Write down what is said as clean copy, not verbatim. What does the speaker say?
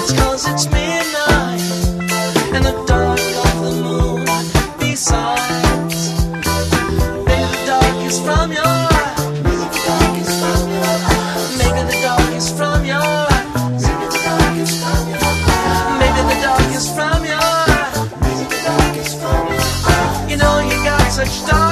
It's 'cause it's midnight and the dark of the moon besides. Maybe the dark is from your eyes. Maybe the dark is from your eyes. Maybe the dark is from your eyes. Maybe the dark is from your eyes. Maybe the dark is from your eyes. Maybe the dark is from your eyes. You know you got such dark